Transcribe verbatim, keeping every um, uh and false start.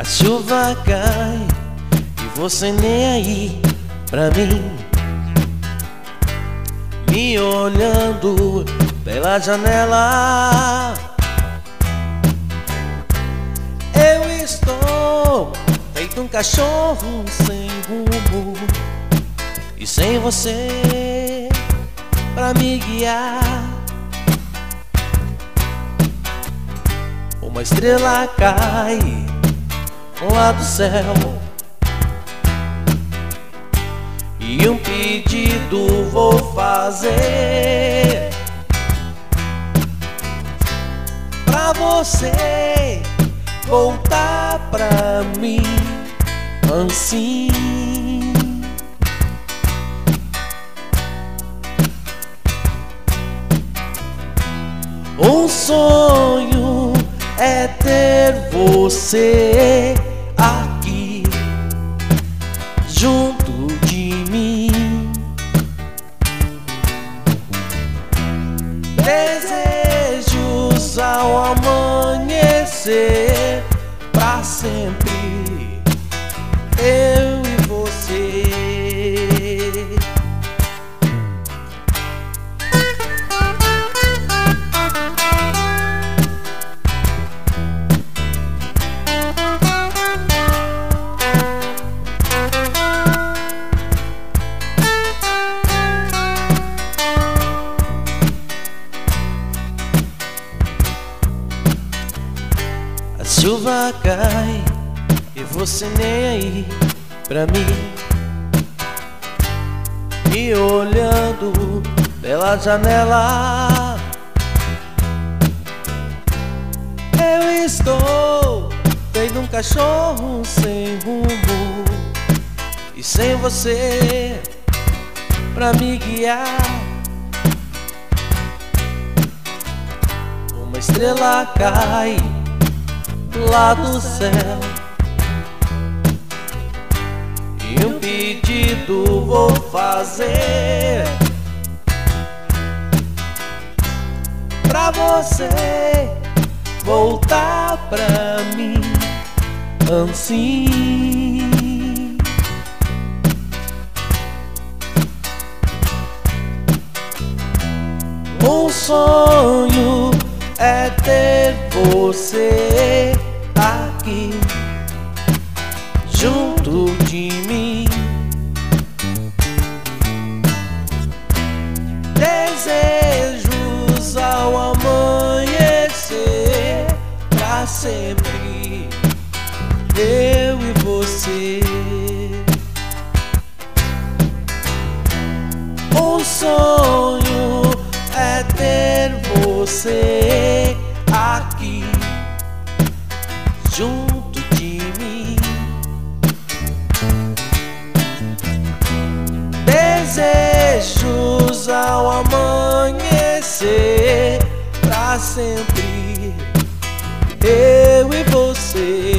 chuva cai e você nem aí pra mim, me olhando pela janela. Eu estou feito um cachorro sem rumo e sem você pra me guiar. Uma estrela cai lá do céu e um pedido vou fazer pra você voltar pra mim assim. Um sonho é ter você aqui junto de mim. Desejos ao amanhecer, pra sempre eu e você. A chuva cai e você nem aí pra mim, me olhando pela janela. Eu estou feito um cachorro sem rumo e sem você pra me guiar. Uma estrela cai lá do céu e um pedido vou fazer pra você voltar pra mim assim. Um sonho é ter você aqui junto de mim. Desejos ao amanhecer, pra sempre eu e você. Um sonho é ter você aqui junto de mim. Desejos ao amanhecer, pra sempre eu e você.